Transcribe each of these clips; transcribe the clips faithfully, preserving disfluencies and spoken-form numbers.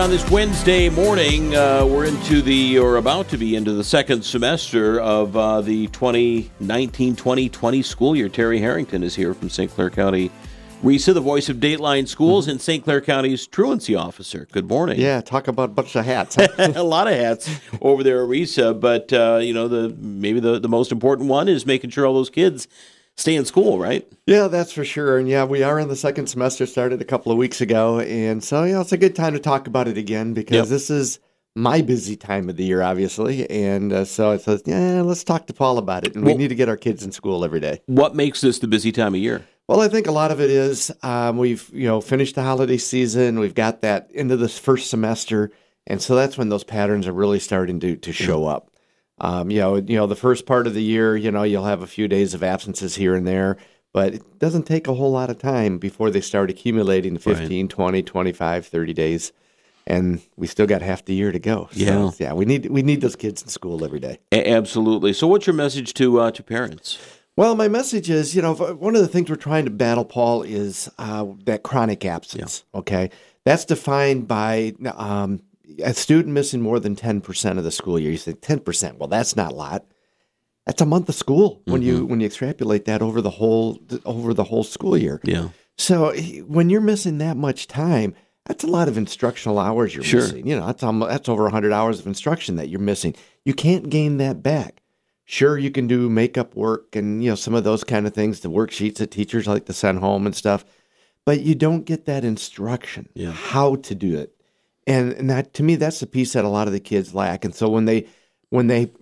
On this Wednesday morning, uh, we're into the, or about to be into the second semester of uh, the twenty nineteen twenty twenty school year. Terry Harrington is here from Saint Clair County R I S A, the voice of Dateline Schools, mm-hmm. and Saint Clair County's truancy officer. Good morning. Yeah, talk about a bunch of hats. Huh? A lot of hats over there at R I S A, but uh, you know, the maybe the, the most important one is making sure all those kids stay in school, right? Yeah, that's for sure. And yeah, we are in the second semester, started a couple of weeks ago. And so, yeah, it's a good time to talk about it again because yep. this is my busy time of the year, obviously. And uh, so it says, yeah, let's talk to Paul about it. And well, we need to get our kids in school every day. What makes this the busy time of year? Well, I think a lot of it is um, we've, you know, finished the holiday season. We've got that into this first semester. And so that's when those patterns are really starting to, to show up. Um, you know, you know, the first part of the year, you know, you'll have a few days of absences here and there, but it doesn't take a whole lot of time before they start accumulating fifteen, right. twenty, twenty-five, thirty days. And we still got half the year to go. So, yeah. yeah, we need we need those kids in school every day. A- absolutely. So what's your message to uh, to parents? Well, my message is, you know, one of the things we're trying to battle, Paul, is uh, that chronic absence, yeah. okay? That's defined by um, a student missing more than ten percent of the school year. You say ten percent. Well, that's not a lot. That's a month of school when mm-hmm. you when you extrapolate that over the whole over the whole school year. Yeah. So when you're missing that much time, that's a lot of instructional hours you're sure. missing. You know, that's almost, that's over one hundred hours of instruction that you're missing. You can't gain that back. Sure, you can do makeup work and, you know, some of those kind of things, the worksheets that teachers like to send home and stuff, but you don't get that instruction, yeah. how to do it. And, and that, to me, that's the piece that a lot of the kids lack. And so when they when they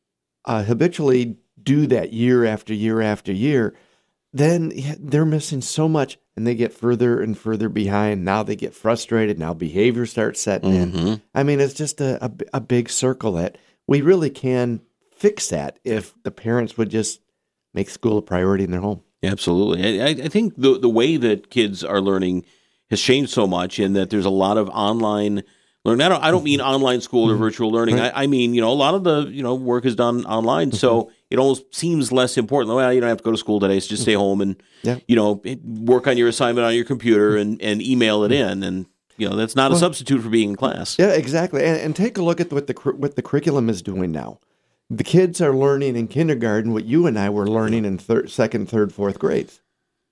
uh, habitually do that year after year after year, then they're missing so much and they get further and further behind. Now they get frustrated. Now behavior starts setting mm-hmm. in. I mean, it's just a, a, a big circle that we really can fix that if the parents would just make school a priority in their home. Absolutely. I, I think the the way that kids are learning has changed so much in that there's a lot of online learning. I don't, I don't mean online school or virtual learning. Right. I, I mean, you know, a lot of the, you know, work is done online. Mm-hmm. So it almost seems less important. Well, you don't have to go to school today, so just stay home and, yeah. you know, work on your assignment on your computer and, and email it in. And, you know, that's not a well, substitute for being in class. Yeah, exactly. And, and take a look at what the what the curriculum is doing now. The kids are learning in kindergarten what you and I were learning in third, second, third, fourth grades.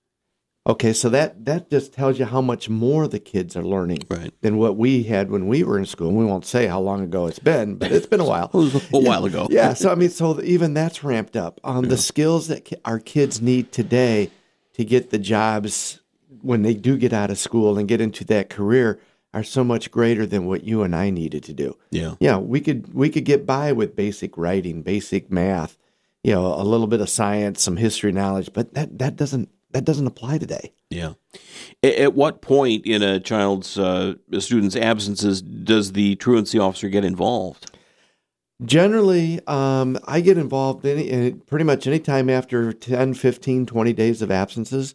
Okay, so that, that just tells you how much more the kids are learning right. than what we had when we were in school. And we won't say how long ago it's been, but it's been a while. It was a while ago. Yeah, so I mean, so even that's ramped up. Um, yeah. The skills that ki- our kids need today to get the jobs when they do get out of school and get into that career are so much greater than what you and I needed to do. Yeah. Yeah, we could we could get by with basic writing, basic math, you know, a little bit of science, some history knowledge, but that, that doesn't that doesn't apply today. Yeah. At what point in a child's uh, a student's absences does the truancy officer get involved? Generally, um, I get involved in, in pretty much any time after ten, fifteen, twenty days of absences.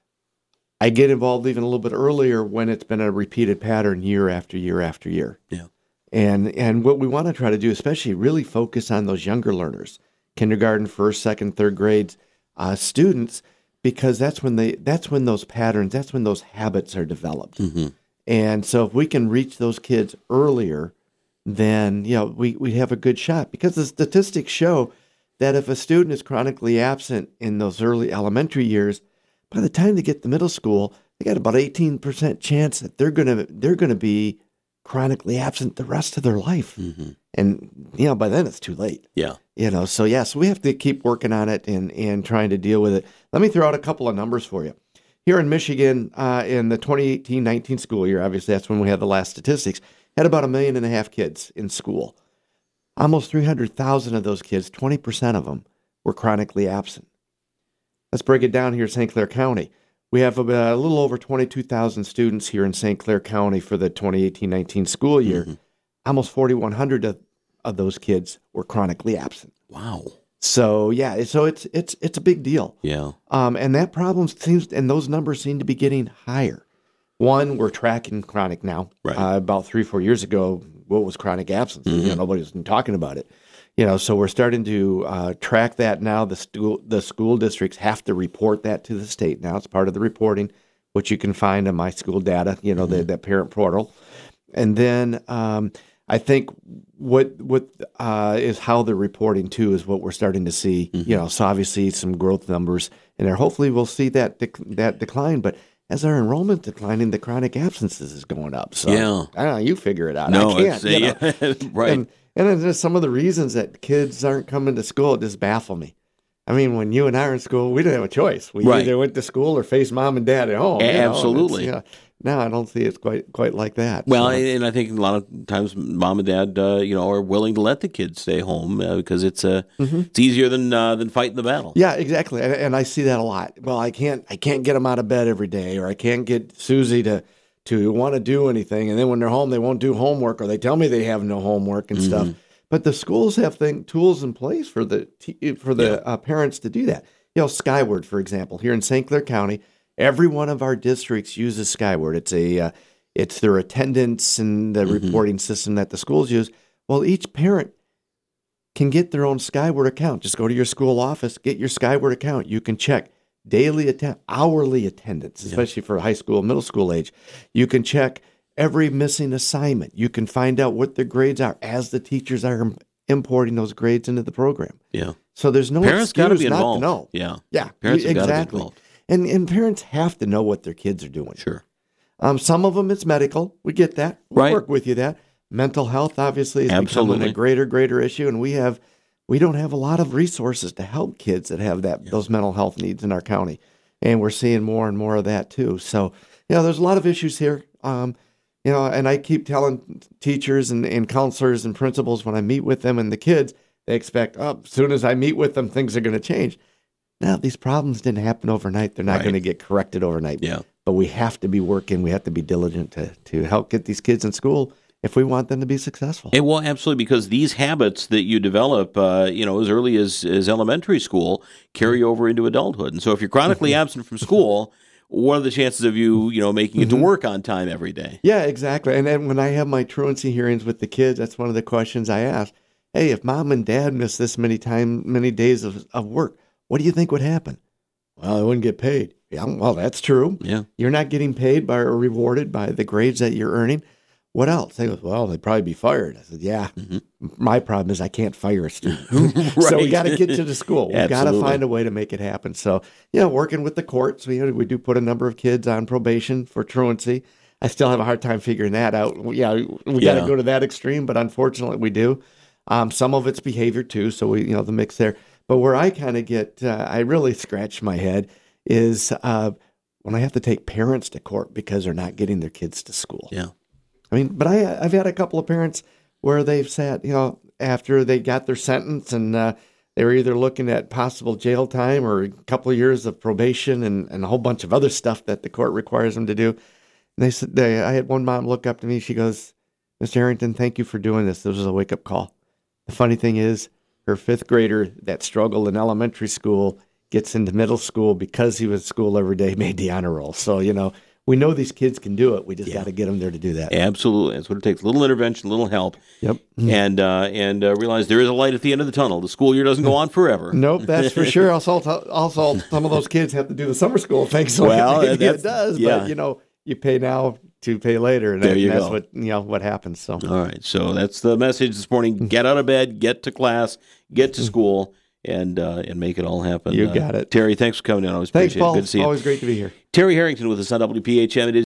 I get involved even a little bit earlier when it's been a repeated pattern year after year after year. Yeah. And and what we want to try to do, especially really focus on those younger learners, kindergarten, first, second, third grades, uh, students, because that's when they that's when those patterns, that's when those habits are developed. Mm-hmm. And so if we can reach those kids earlier, then you know we, we have a good shot. Because the statistics show that if a student is chronically absent in those early elementary years, by the time they get to middle school, they got about eighteen percent chance that they're gonna they're gonna be chronically absent the rest of their life. Mm-hmm. And you know, by then it's too late. Yeah. You know, so yeah, so we have to keep working on it and and trying to deal with it. Let me throw out a couple of numbers for you. Here in Michigan, uh, in the twenty eighteen nineteen school year, obviously that's when we had the last statistics, had about a million and a half kids in school. Almost three hundred thousand of those kids, twenty percent of them, were chronically absent. Let's break it down here in Saint Clair County. We have about a little over twenty-two thousand students here in Saint Clair County for the twenty eighteen nineteen school year. Mm-hmm. Almost forty-one hundred of, of those kids were chronically absent. Wow. So, yeah, so it's it's it's a big deal. Yeah. Um, and that problem seems, and those numbers seem to be getting higher. One, we're tracking chronic now. Right. Uh, about three, four years ago, what was chronic absence? Mm-hmm. You know, nobody's been talking about it. You know, so we're starting to uh, track that now. The school the school districts have to report that to the state now. It's part of the reporting, which you can find on My School Data, you know, mm-hmm. the, the parent portal. And then um, I think what what uh, is how they're reporting too is what we're starting to see. Mm-hmm. You know, so obviously some growth numbers in there. Hopefully we'll see that dec- that decline. But as our enrollment declining, the chronic absences is going up. So yeah. I don't know. You figure it out. No, I can't. It's, you know? Yeah, right. And, and then just some of the reasons that kids aren't coming to school just baffle me. I mean, when you and I were in school, we didn't have a choice. We right. either went to school or faced mom and dad at home. A- absolutely. You know, now I don't see it's quite quite like that. Well, so. and I think a lot of times mom and dad, uh, you know, are willing to let the kids stay home uh, because it's uh, mm-hmm. it's easier than uh, than fighting the battle. Yeah, exactly. And, and I see that a lot. Well, I can't I can't get them out of bed every day, or I can't get Susie to to want to do anything. And then when they're home, they won't do homework, or they tell me they have no homework and mm-hmm. stuff. But the schools have thing, tools in place for the for the yeah. uh, parents to do that. You know, Skyward, for example, here in Saint Clair County, every one of our districts uses Skyward. It's a uh, it's their attendance and the mm-hmm. reporting system that the schools use. Well, each parent can get their own Skyward account. Just go to your school office, get your Skyward account. You can check daily attendance, hourly attendance, especially yeah. for high school, middle school age. You can check every missing assignment. You can find out what their grades are as the teachers are importing those grades into the program. Yeah. So there's no parents got to be not involved. To know. Yeah. Yeah. Parents have exactly. got to be involved. And and parents have to know what their kids are doing. Sure. Um, some of them it's medical. We get that. We right. work with you that. Mental health obviously is Absolutely. becoming a greater, greater issue, and we have we don't have a lot of resources to help kids that have that yeah. those mental health needs in our county, and we're seeing more and more of that too. So, you know, there's a lot of issues here. Um, you know, and I keep telling teachers and, and counselors and principals when I meet with them and the kids, they expect, oh, as soon as I meet with them, things are going to change. Now, these problems didn't happen overnight. They're not right. going to get corrected overnight. Yeah. But we have to be working. We have to be diligent to to help get these kids in school if we want them to be successful. And well, absolutely, because these habits that you develop, uh, you know, as early as, as elementary school, carry over into adulthood. And so if you're chronically absent from school, what are the chances of you, you know, making it to work on time every day? Yeah, exactly. And then when I have my truancy hearings with the kids, that's one of the questions I ask. Hey, if mom and dad miss this many time, many days of, of work, what do you think would happen? Well, I wouldn't get paid. Yeah, well, that's true. Yeah. You're not getting paid by or rewarded by the grades that you're earning. What else? They go, well, they'd probably be fired. I said, yeah. Mm-hmm. My problem is I can't fire a student. right. So we got to get you to school. We've got to find a way to make it happen. So, you know, working with the courts, we, we do put a number of kids on probation for truancy. I still have a hard time figuring that out. Yeah, we got to yeah. go to that extreme, but unfortunately we do. Um, some of it's behavior too, so we, you know, the mix there. But where I kind of get, uh, I really scratch my head is uh, when I have to take parents to court because they're not getting their kids to school. Yeah. I mean, but I, I've had a couple of parents where they've sat, you know, after they got their sentence and uh, they were either looking at possible jail time or a couple of years of probation and, and a whole bunch of other stuff that the court requires them to do. And they said, they, I had one mom look up to me. She goes, Mister Harrington, thank you for doing this. This was a wake-up call. The funny thing is, her fifth grader that struggled in elementary school gets into middle school because he was at school every day, made the honor roll. So, you know, we know these kids can do it. We just yeah. got to get them there to do that. Absolutely. That's what it takes. A little intervention, a little help. Yep. And uh, and uh, realize there is a light at the end of the tunnel. The school year doesn't go on forever. Nope, that's for sure. Also, also, some of those kids have to do the summer school thing. So well, maybe it does. Yeah. But, you know, you pay now to pay later. And, there you and that's go. what, you know, what happens. So. All right. So that's the message this morning. Get out of bed, get to class, get to school. And uh, and make it all happen. You got uh, it. Terry, thanks for coming in. I always thanks, appreciate Paul. it. Good to see you. Always great to be here. Terry Harrington with us on W P H M. It is